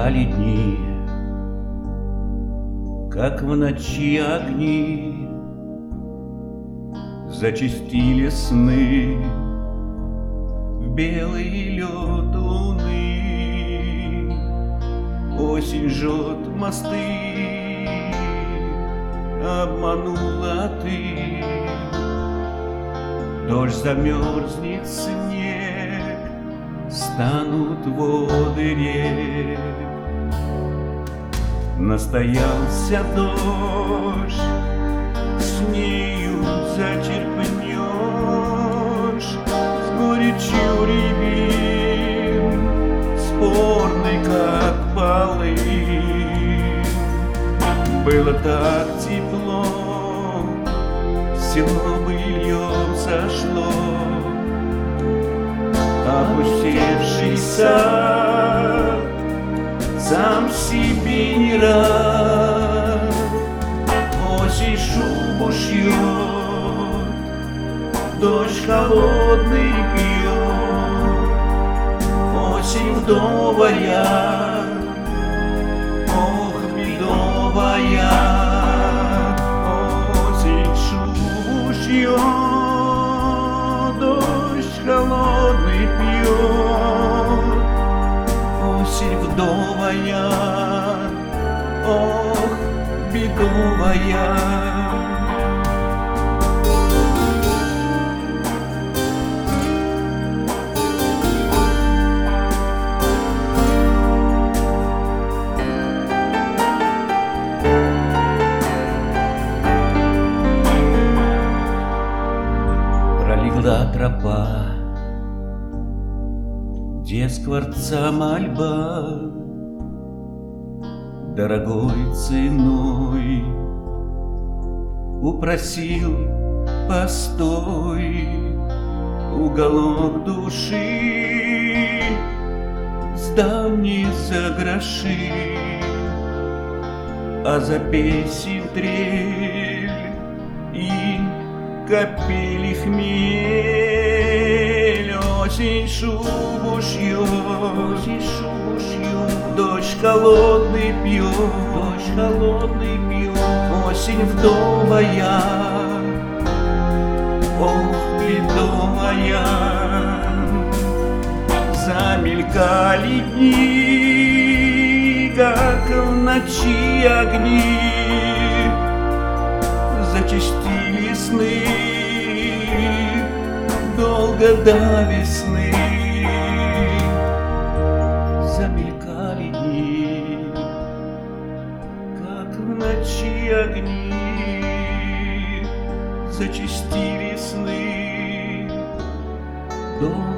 замелькали дни, как в ночи огни, зачастили сны в белый лед луны. Осень жжет мосты, обманула ты. Дождь замерзнет, снег, станут воды рек. Настоялся дождь, с нею зачерпнешь с горечью рябин, спорный, как полынь. Было так тепло, село быльем сошло. Опустевший сад сам себе не рад. Осень шубу шьет, дождь холодный бьет. Осень вдовая, ох, бедовая. Осень шубу шьет, дождь холодный пьет. Осень вдовая, ох, бедовая. Пролегла тропа, где скворца мольба дорогой ценой. Упросил постой, уголок души сдам не за гроши, а за песен трель и капели хмель. Осень шубу шьет, дождь холодный пьет, Осень вдовая, ох, бедовая. Замелькали дни, как в ночи огни, зачастили сны долго до весны. Замелькали дни, как в ночи огни, зачастили сны долго